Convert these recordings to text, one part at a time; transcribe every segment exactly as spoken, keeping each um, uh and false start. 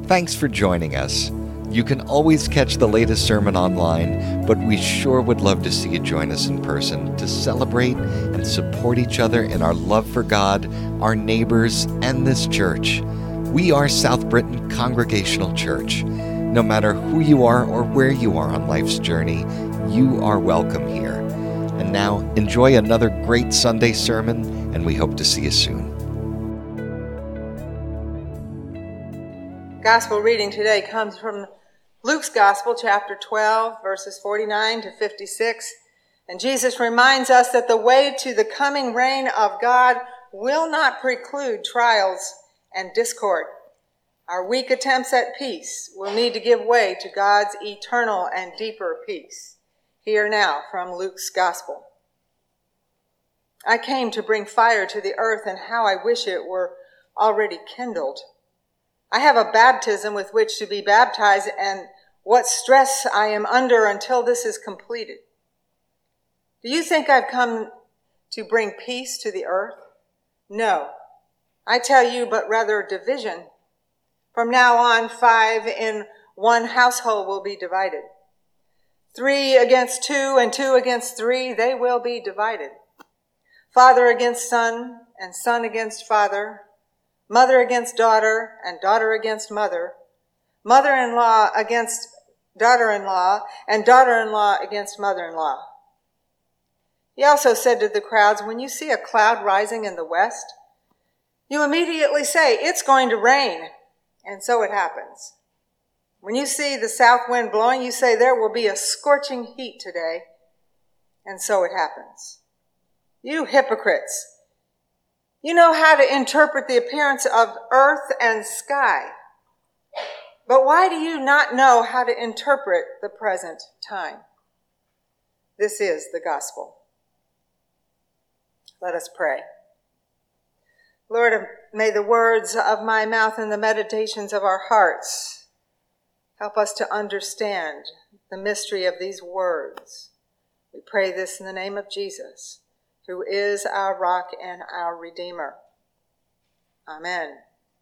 Thanks for joining us. You can always catch the latest sermon online, but we sure would love to see you join us in person to celebrate and support each other in our love for God, our neighbors, and this church. We are South Britain Congregational Church. No matter who you are or where you are on life's journey, you are welcome here. And now, enjoy another great Sunday sermon, and we hope to see you soon. Gospel reading today comes from Luke's Gospel, chapter twelve, verses forty-nine to fifty-six. And Jesus reminds us that the way to the coming reign of God will not preclude trials and discord. Our weak attempts at peace will need to give way to God's eternal and deeper peace. Hear now from Luke's Gospel. I came to bring fire to the earth, and how I wish it were already kindled. I have a baptism with which to be baptized, and what stress I am under until this is completed. Do you think I've come to bring peace to the earth? No, I tell you, but rather division. From now on, five in one household will be divided. Three against two and two against three, they will be divided. Father against son and son against father, mother against daughter and daughter against mother, mother-in-law against daughter-in-law, and daughter-in-law against mother-in-law. He also said to the crowds, when you see a cloud rising in the west, you immediately say, it's going to rain. And so it happens. When you see the south wind blowing, you say, there will be a scorching heat today. And so it happens. You hypocrites, you know how to interpret the appearance of earth and sky. But why do you not know how to interpret the present time? This is the gospel. Let us pray. Lord, may the words of my mouth and the meditations of our hearts help us to understand the mystery of these words. We pray this in the name of Jesus, who is our rock and our Redeemer. Amen.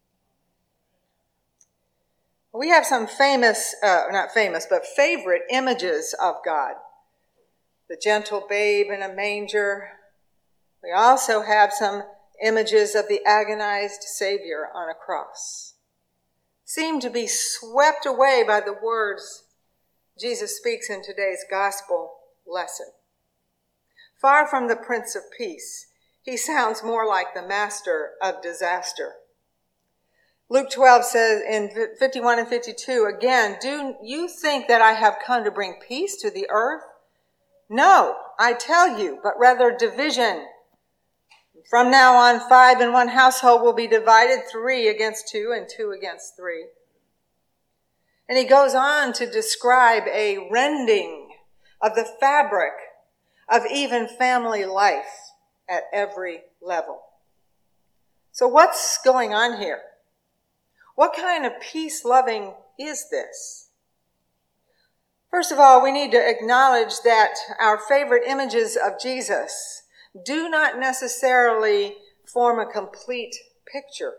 We have some famous, uh, not famous, but favorite images of God. The gentle babe in a manger. We also have some images of the agonized Savior on a cross. Seem to be swept away by the words Jesus speaks in today's gospel lesson. Far from the Prince of Peace, he sounds more like the master of disaster. Luke twelve says in fifty-one and fifty-two, again, do you think that I have come to bring peace to the earth? No, I tell you, but rather division. From now on, five in one household will be divided, three against two and two against three. And he goes on to describe a rending of the fabric of even family life at every level. So what's going on here? What kind of peace-loving is this? First of all, we need to acknowledge that our favorite images of Jesus do not necessarily form a complete picture.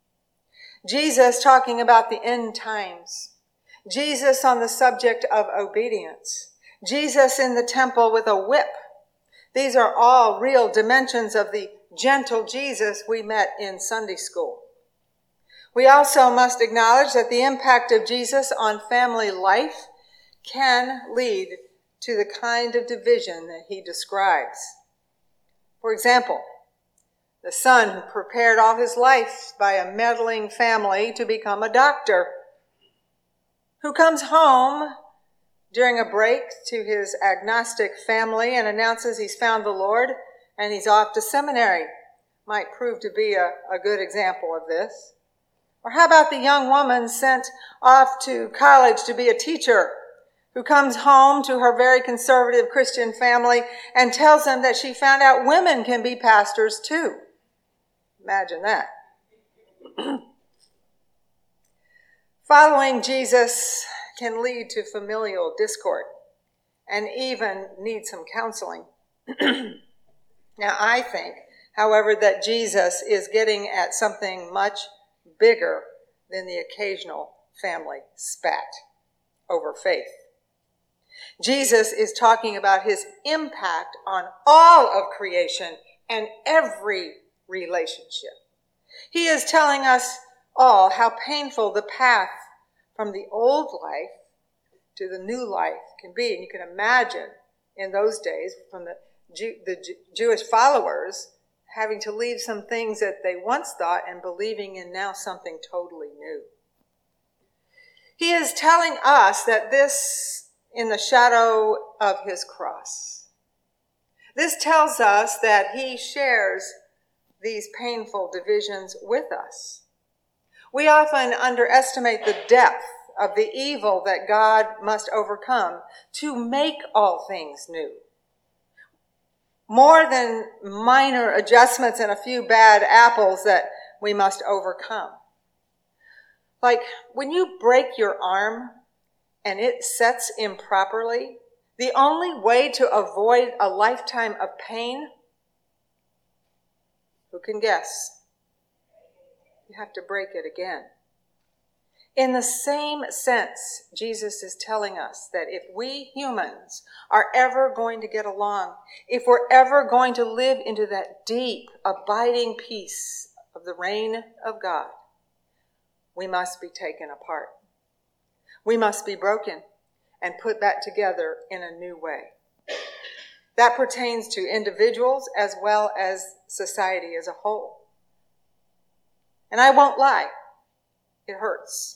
Jesus talking about the end times. Jesus on the subject of obedience. Jesus in the temple with a whip. These are all real dimensions of the gentle Jesus we met in Sunday school. We also must acknowledge that the impact of Jesus on family life can lead to the kind of division that he describes. For example, the son who prepared all his life by a meddling family to become a doctor, who comes home during a break to his agnostic family and announces he's found the Lord and he's off to seminary, might prove to be a, a good example of this. Or how about the young woman sent off to college to be a teacher, who comes home to her very conservative Christian family and tells them that she found out women can be pastors too. Imagine that. Following Jesus can lead to familial discord and even need some counseling. Now, I think, however, that Jesus is getting at something much bigger than the occasional family spat over faith. Jesus is talking about his impact on all of creation and every relationship. He is telling us all how painful the path from the old life to the new life can be. And you can imagine in those days from the, Jew, the Jew, Jewish followers having to leave some things that they once thought and believing in now something totally new. He is telling us that this in the shadow of his cross. This tells us that he shares these painful divisions with us. We often underestimate the depth of the evil that God must overcome to make all things new. More than minor adjustments and a few bad apples that we must overcome. Like when you break your arm and it sets improperly, the only way to avoid a lifetime of pain, who can guess? You have to break it again. In the same sense, Jesus is telling us that if we humans are ever going to get along, if we're ever going to live into that deep, abiding peace of the reign of God, we must be taken apart. We must be broken and put back together in a new way. That pertains to individuals as well as society as a whole. And I won't lie, it hurts.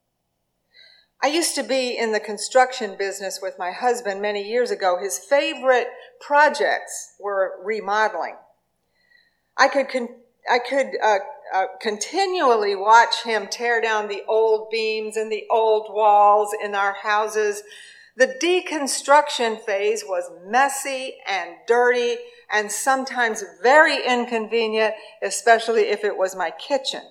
I used to be in the construction business with my husband many years ago. His favorite projects were remodeling. I could con- I could uh, uh, continually watch him tear down the old beams and the old walls in our houses. The deconstruction phase was messy and dirty and sometimes very inconvenient, especially if it was my kitchen.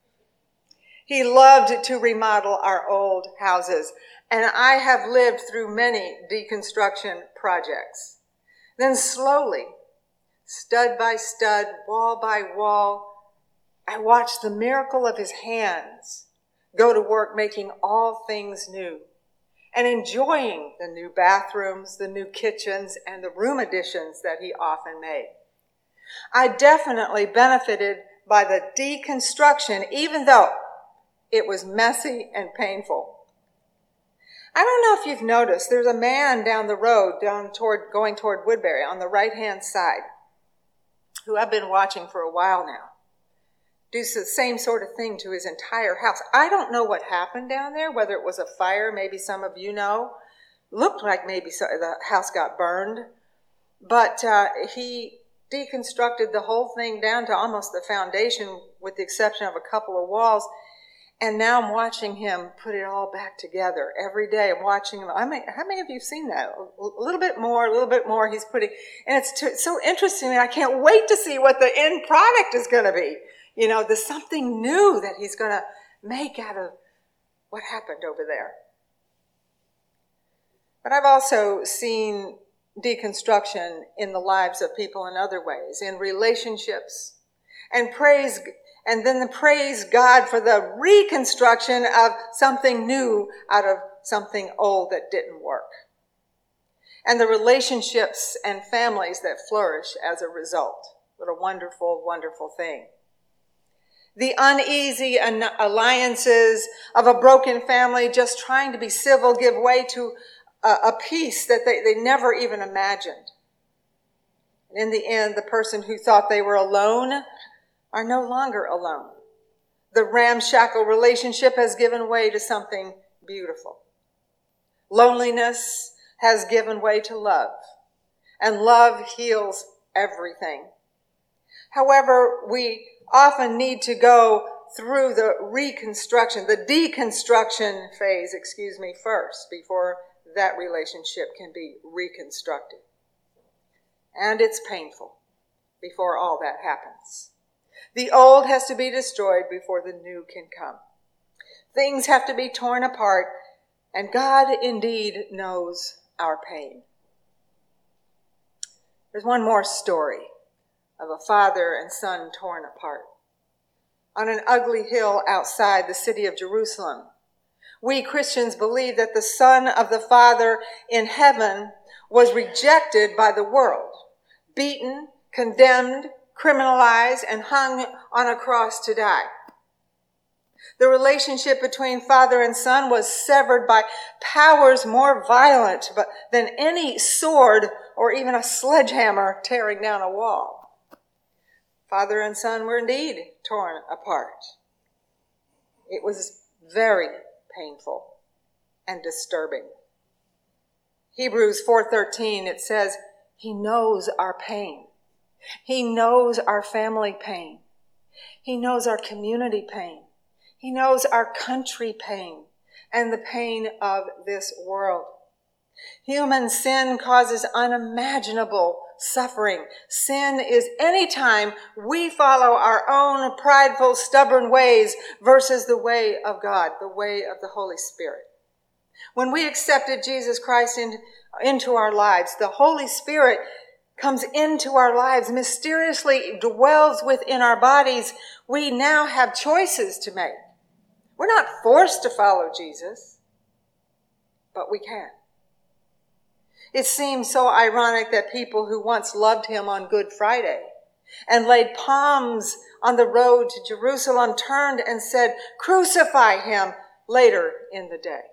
He loved to remodel our old houses, and I have lived through many deconstruction projects. Then slowly, stud by stud, wall by wall, I watched the miracle of his hands go to work making all things new and enjoying the new bathrooms, the new kitchens, and the room additions that he often made. I definitely benefited by the deconstruction, even though it was messy and painful. I don't know if you've noticed, there's a man down the road, down toward going toward Woodbury on the right-hand side, who I've been watching for a while now, do the same sort of thing to his entire house. I don't know what happened down there, whether it was a fire, maybe some of you know. Looked like maybe so, the house got burned. But uh, he deconstructed the whole thing down to almost the foundation, with the exception of a couple of walls. And now I'm watching him put it all back together every day. I'm watching him. I mean, how many of you have seen that? A little bit more, a little bit more. He's putting, and it's too, so interesting. And I can't wait to see what the end product is going to be. You know, there's something new that he's going to make out of what happened over there. But I've also seen deconstruction in the lives of people in other ways, in relationships, and praise And then the praise God for the reconstruction of something new out of something old that didn't work. And the relationships and families that flourish as a result. What a wonderful, wonderful thing. The uneasy alliances of a broken family just trying to be civil give way to a, a peace that they, they never even imagined. And in the end, the person who thought they were alone are no longer alone. The ramshackle relationship has given way to something beautiful. Loneliness has given way to love, and love heals everything. However, we often need to go through the reconstruction, the deconstruction phase, excuse me, first, before that relationship can be reconstructed. And it's painful before all that happens. The old has to be destroyed before the new can come. Things have to be torn apart, and God indeed knows our pain. There's one more story of a father and son torn apart. On an ugly hill outside the city of Jerusalem, We Christians believe that the Son of the Father in heaven was rejected by the world, beaten, condemned, criminalized, and hung on a cross to die. The relationship between Father and Son was severed by powers more violent than any sword or even a sledgehammer tearing down a wall. Father and Son were indeed torn apart. It was very painful and disturbing. Hebrews four thirteen, it says, He knows our pain. He knows our family pain. He knows our community pain. He knows our country pain and the pain of this world. Human sin causes unimaginable suffering. Sin is any time we follow our own prideful, stubborn ways versus the way of God, the way of the Holy Spirit. When we accepted Jesus Christ in, into our lives, the Holy Spirit comes into our lives, mysteriously dwells within our bodies. We now have choices to make. We're not forced to follow Jesus, but we can. It seems so ironic that people who once loved him on Good Friday and laid palms on the road to Jerusalem turned and said, "Crucify him," later in the day.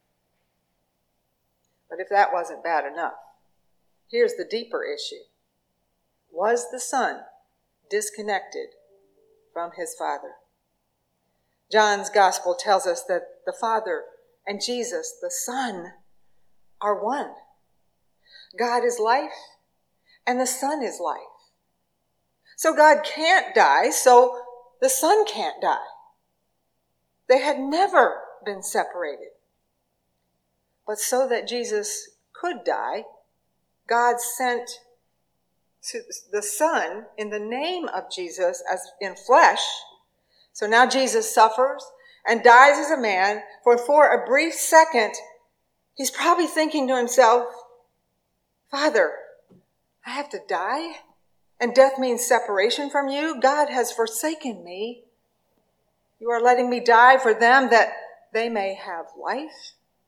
But if that wasn't bad enough, here's the deeper issue. Was the Son disconnected from his Father? John's Gospel tells us that the Father and Jesus, the Son, are one. God is life, and the Son is life. So God can't die, so the Son can't die. They had never been separated. But so that Jesus could die, God sent the Son in the name of Jesus as in flesh. So now Jesus suffers and dies as a man, for for a brief second, he's probably thinking to himself, Father, I have to die? And death means separation from you? God has forsaken me. You are letting me die for them that they may have life?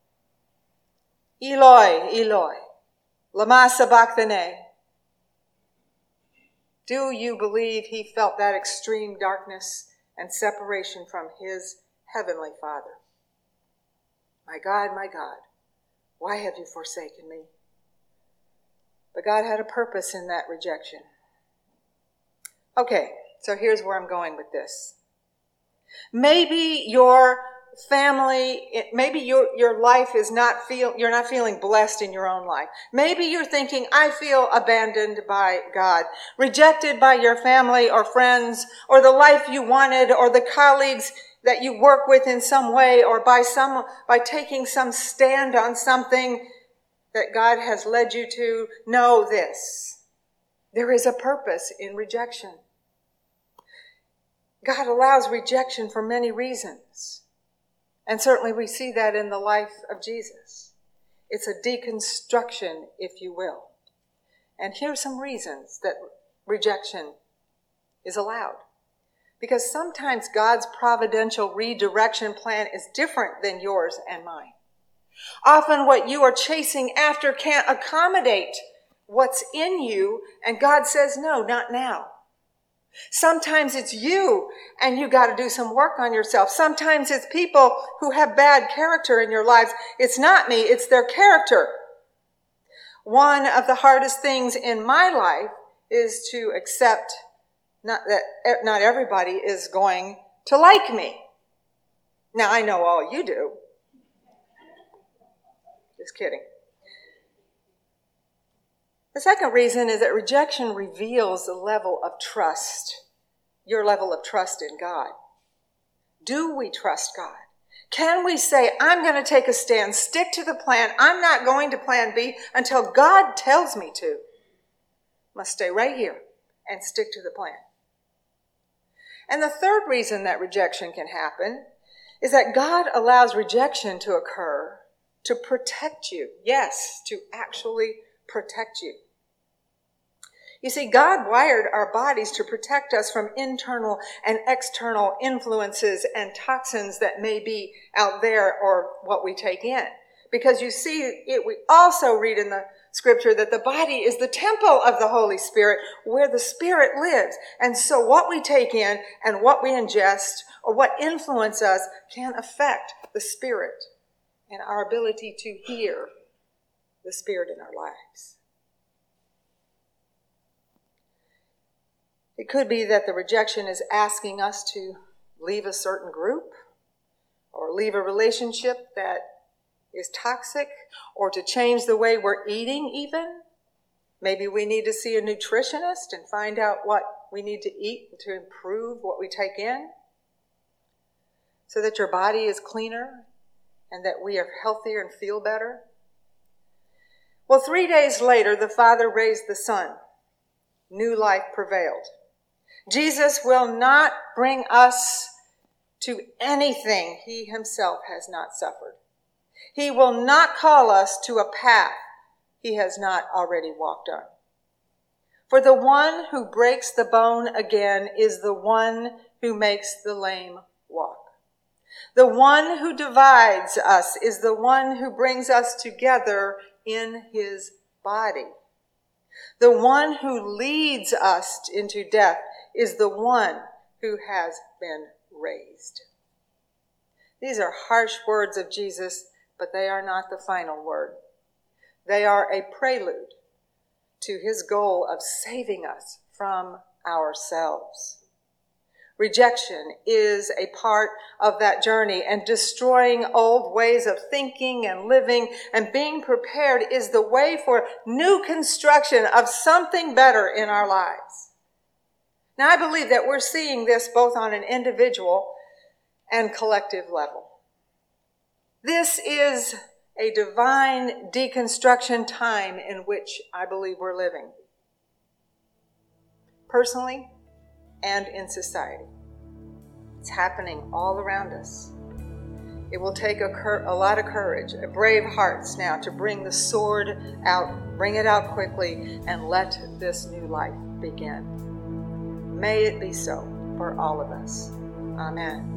Eloi, Eloi, lama sabachthani. Do you believe he felt that extreme darkness and separation from his heavenly Father? My God, my God, why have you forsaken me? But God had a purpose in that rejection. Okay, so here's where I'm going with this. Maybe your family, maybe your, your life is not feel, you're not feeling blessed in your own life. Maybe you're thinking, I feel abandoned by God, rejected by your family or friends, or the life you wanted, or the colleagues that you work with in some way, or by some, by taking some stand on something that God has led you to. Know this: there is a purpose in rejection. God allows rejection for many reasons. And certainly we see that in the life of Jesus. It's a deconstruction, if you will. And here's some reasons that rejection is allowed. Because sometimes God's providential redirection plan is different than yours and mine. Often what you are chasing after can't accommodate what's in you, and God says, no, not now. Sometimes it's you, and you got to do some work on yourself. Sometimes it's people who have bad character in your lives. It's not me, it's their character. One of the hardest things in my life is to accept not that not everybody is going to like me. Now, I know all you do. Just kidding. The second reason is that rejection reveals the level of trust, your level of trust in God. Do we trust God? Can we say, I'm going to take a stand, stick to the plan, I'm not going to plan B until God tells me to? Must stay right here and stick to the plan. And the third reason that rejection can happen is that God allows rejection to occur to protect you. Yes, to actually protect you. You see, God wired our bodies to protect us from internal and external influences and toxins that may be out there or what we take in. Because you see, it, we also read in the scripture that the body is the temple of the Holy Spirit where the Spirit lives. And so what we take in and what we ingest or what influence us can affect the Spirit and our ability to hear the Spirit in our lives. It could be that the rejection is asking us to leave a certain group or leave a relationship that is toxic, or to change the way we're eating even. Maybe we need to see a nutritionist and find out what we need to eat to improve what we take in so that your body is cleaner and that we are healthier and feel better. Well, three days later, the Father raised the Son. New life prevailed. Jesus will not bring us to anything he himself has not suffered. He will not call us to a path he has not already walked on. For the one who breaks the bone again is the one who makes the lame walk. The one who divides us is the one who brings us together in his body. The one who leads us into death is the one who has been raised. These are harsh words of Jesus, but they are not the final word. They are a prelude to his goal of saving us from ourselves. Rejection is a part of that journey, and destroying old ways of thinking and living and being prepared is the way for new construction of something better in our lives. Now, I believe that we're seeing this both on an individual and collective level. This is a divine deconstruction time in which I believe we're living, personally and in society. It's happening all around us. It will take a, cur- a lot of courage, a brave hearts now to bring the sword out, bring it out quickly, and let this new life begin. May it be so for all of us. Amen.